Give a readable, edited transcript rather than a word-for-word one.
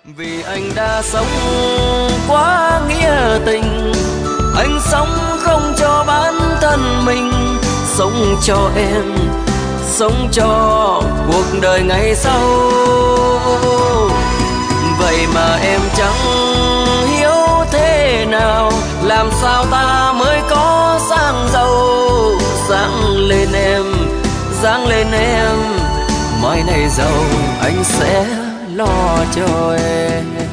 Vì anh đã sống quá nghĩa tình, anh sống không cho bản thân mình, sống cho em, sống cho cuộc đời ngày sau. Vậy mà em chẳng hiểu thế nào, làm sao ta mới có sáng giàu. Sáng lên em, sáng lên em, mai này giàu anh sẽ lo cho em.